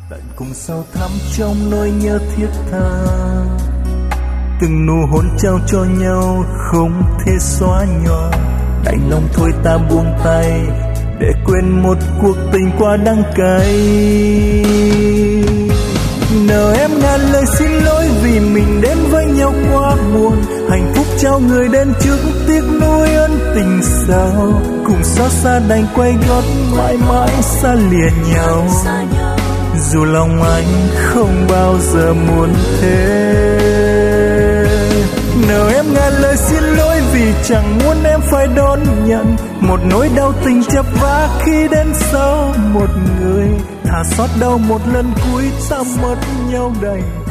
tận cùng sâu thẳm trong nỗi nhớ thiết tha. Từng nụ hôn trao cho nhau không thể xóa nhòa, đành lòng thôi ta buông tay để quên một cuộc tình quá đắng cay. Nào em ngàn lời xin lỗi vì mình đến với nhau quá buồn, hạnh phúc trao người đến trước tiếc nuối ân tình sao, cùng xót xa đành quay gót mãi mãi xa lìa nhau. Dù lòng anh không bao giờ muốn thế. Nào em ngàn lời xin lỗi vì chẳng muốn em phải đón nhận một nỗi đau tình chập vá khi đến sau một người. Thà xót đau một lần cuối ta mất nhau đành